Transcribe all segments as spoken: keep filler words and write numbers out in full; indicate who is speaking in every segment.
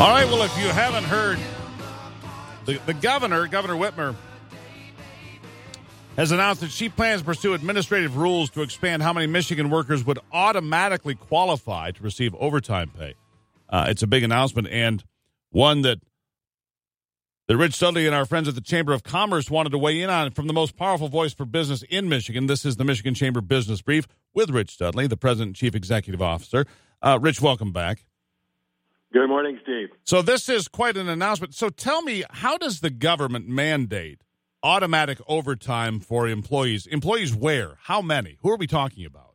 Speaker 1: All right, well, if you haven't heard, the, the governor, Governor Whitmer, has announced that she plans to pursue administrative rules to expand how many Michigan workers would automatically qualify to receive overtime pay. Uh, it's a big announcement, and one that, that Rich Studley and our friends at the Chamber of Commerce wanted to weigh in on from the most powerful voice for business in Michigan. This is the Michigan Chamber Business Brief with Rich Studley, the President and Chief Executive Officer. Uh, Rich, welcome back.
Speaker 2: Good morning, Steve.
Speaker 1: So this is quite an announcement. So tell me, how does the government mandate automatic overtime for employees? Employees where? How many? Who are we talking about?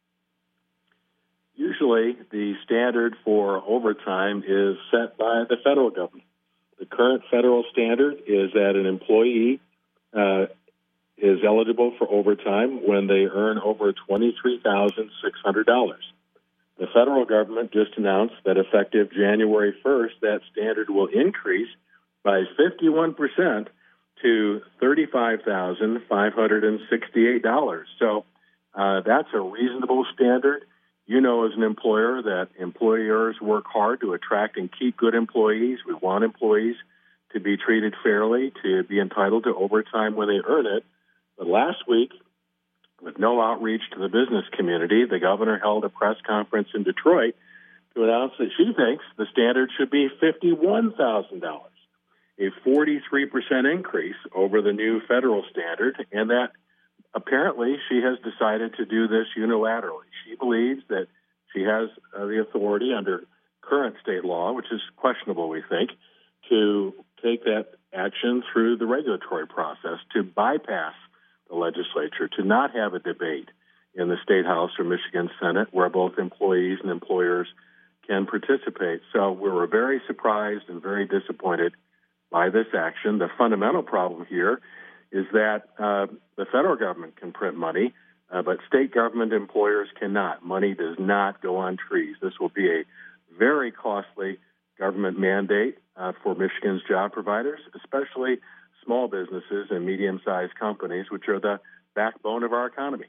Speaker 2: Usually, the standard for overtime is set by the federal government. The current federal standard is that an employee uh, is eligible for overtime when they earn over twenty-three thousand six hundred dollars. The federal government just announced that effective January first, that standard will increase by fifty-one percent to thirty-five thousand five hundred sixty-eight dollars. So uh, that's a reasonable standard. You know, as an employer, that employers work hard to attract and keep good employees. We want employees to be treated fairly, to be entitled to overtime when they earn it. But last week, with no outreach to the business community, the governor held a press conference in Detroit to announce that she thinks the standard should be fifty-one thousand dollars, a forty-three percent increase over the new federal standard, and that apparently she has decided to do this unilaterally. She believes that she has uh, the authority under current state law, which is questionable, we think, to take that action through the regulatory process, to bypass the legislature, to not have a debate in the State House or Michigan Senate where both employees and employers can participate. So we were very surprised and very disappointed by this action. The fundamental problem here is that uh, the federal government can print money, uh, but state government employers cannot. Money does not go on trees. This will be a very costly government mandate uh, for Michigan's job providers, especially small businesses and medium-sized companies, which are the backbone of our economy.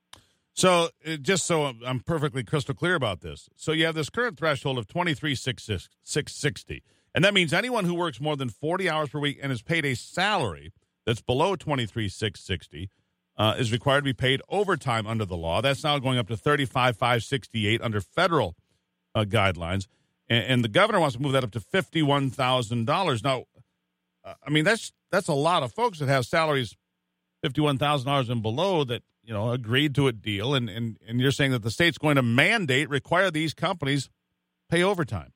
Speaker 1: So uh, just so I'm perfectly crystal clear about this, so you have this current threshold of twenty-three thousand six hundred sixty dollars, and that means anyone who works more than forty hours per week and is paid a salary that's below twenty-three thousand six hundred sixty dollars uh, is required to be paid overtime under the law. That's now going up to thirty-five thousand five hundred sixty-eight dollars under federal uh, guidelines, and, and the governor wants to move that up to fifty-one thousand dollars. Now, uh, I mean, that's that's a lot of folks that have salaries fifty-one thousand dollars and below that, you know, agreed to a deal, and, and, and you're saying that the state's going to mandate, require these companies pay overtime.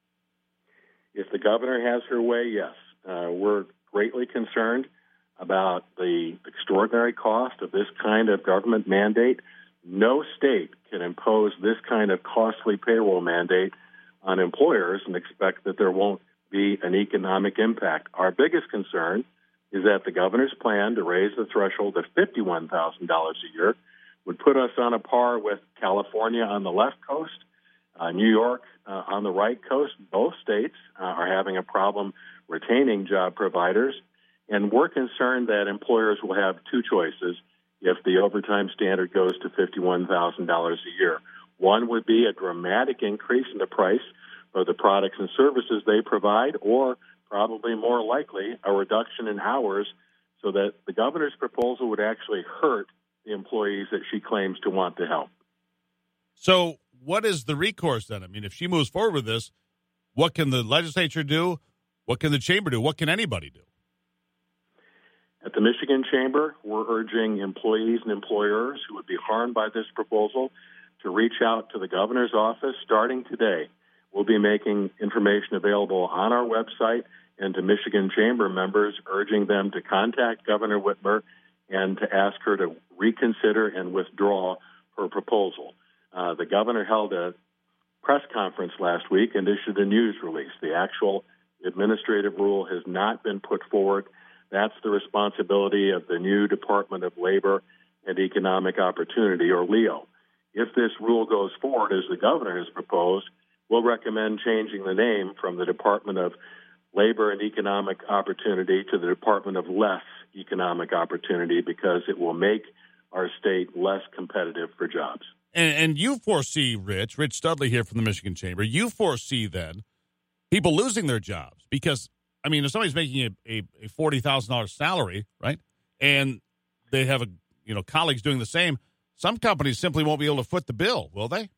Speaker 2: If the governor has her way, yes. Uh, we're greatly concerned about the extraordinary cost of this kind of government mandate. No state can impose this kind of costly payroll mandate on employers and expect that there won't be an economic impact. Our biggest concern is that the governor's plan to raise the threshold to fifty-one thousand dollars a year would put us on a par with California on the left coast, uh, New York uh, on the right coast. Both states uh, are having a problem retaining job providers, and we're concerned that employers will have two choices if the overtime standard goes to fifty-one thousand dollars a year. One would be a dramatic increase in the price of the products and services they provide, or probably more likely a reduction in hours, so that the governor's proposal would actually hurt the employees that she claims to want to help.
Speaker 1: So what is the recourse then? I mean, if she moves forward with this, what can the legislature do? What can the chamber do? What can anybody do?
Speaker 2: At the Michigan Chamber, we're urging employees and employers who would be harmed by this proposal to reach out to the governor's office starting today. We'll be making information available on our website and to Michigan Chamber members, urging them to contact Governor Whitmer and to ask her to reconsider and withdraw her proposal. Uh, the governor held a press conference last week and issued a news release. The actual administrative rule has not been put forward. That's the responsibility of the new Department of Labor and Economic Opportunity, or LEO. If this rule goes forward as the governor has proposed, we'll recommend changing the name from the Department of Labor and Economic Opportunity to the Department of Less Economic Opportunity, because it will make our state less competitive for jobs.
Speaker 1: And, and you foresee, Rich, Rich Studley here from the Michigan Chamber, you foresee then people losing their jobs because, I mean, if somebody's making a, a, a forty thousand dollars salary, right, and they have a you know colleagues doing the same, some companies simply won't be able to foot the bill, will they?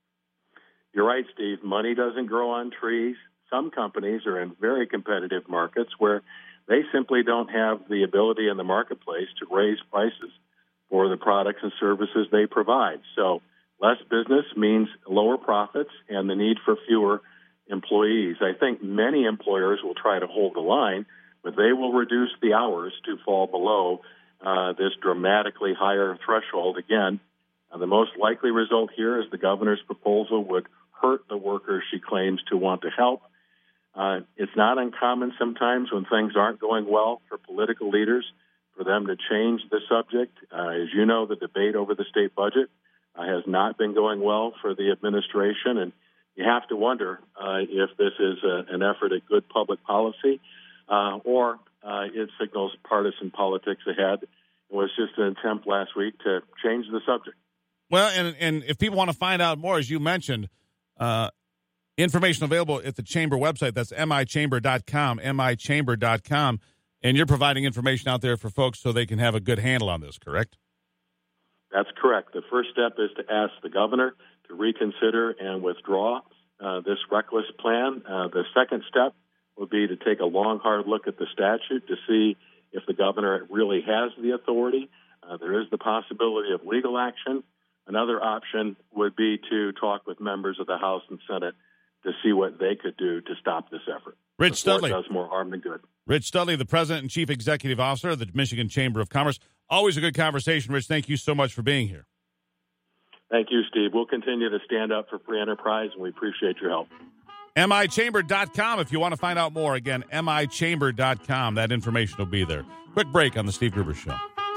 Speaker 2: You're right, Steve. Money doesn't grow on trees. Some companies are in very competitive markets where they simply don't have the ability in the marketplace to raise prices for the products and services they provide. So less business means lower profits and the need for fewer employees. I think many employers will try to hold the line, but they will reduce the hours to fall below uh, this dramatically higher threshold. Again, uh, the most likely result here is the governor's proposal would hurt the workers she claims to want to help. Uh, it's not uncommon sometimes when things aren't going well for political leaders for them to change the subject. Uh, as you know, the debate over the state budget uh, has not been going well for the administration, and you have to wonder uh, if this is a, an effort at good public policy uh, or uh, it signals partisan politics ahead. It was just an attempt last week to change the subject.
Speaker 1: Well, and, and if people want to find out more, as you mentioned, uh, information available at the Chamber website. That's M I chamber dot com, M I chamber dot com. And you're providing information out there for folks so they can have a good handle on this, correct?
Speaker 2: That's correct. The first step is to ask the governor to reconsider and withdraw uh, this reckless plan. Uh, the second step would be to take a long, hard look at the statute to see if the governor really has the authority. Uh, there is the possibility of legal action. Another option would be to talk with members of the House and Senate to see what they could do to stop this effort.
Speaker 1: Rich Studley.
Speaker 2: It does more harm than good.
Speaker 1: Rich Studley, the President and Chief Executive Officer of the Michigan Chamber of Commerce. Always a good conversation, Rich. Thank you so much for being here.
Speaker 2: Thank you, Steve. We'll continue to stand up for free enterprise, and we appreciate your help.
Speaker 1: M I chamber dot com if you want to find out more. Again, M I chamber dot com. That information will be there. Quick break on the Steve Gruber Show.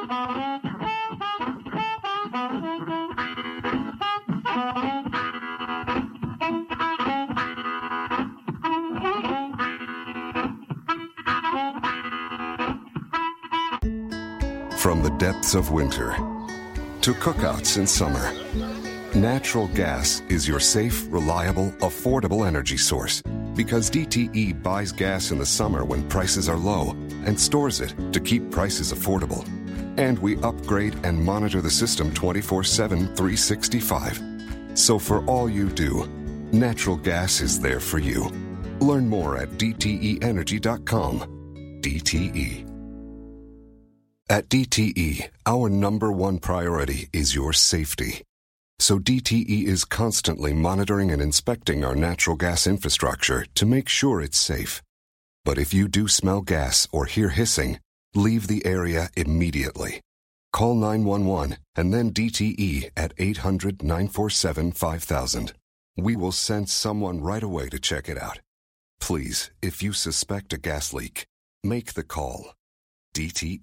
Speaker 3: From the depths of winter to cookouts in summer, natural gas is your safe, reliable, affordable energy source because D T E buys gas in the summer when prices are low and stores it to keep prices affordable. And we upgrade and monitor the system twenty-four seven, three sixty-five. So for all you do, natural gas is there for you. Learn more at D T E energy dot com. D T E. At D T E, our number one priority is your safety. So D T E is constantly monitoring and inspecting our natural gas infrastructure to make sure it's safe. But if you do smell gas or hear hissing, leave the area immediately. Call nine one one and then D T E at eight hundred, nine four seven, five thousand. We will send someone right away to check it out. Please, if you suspect a gas leak, make the call. D T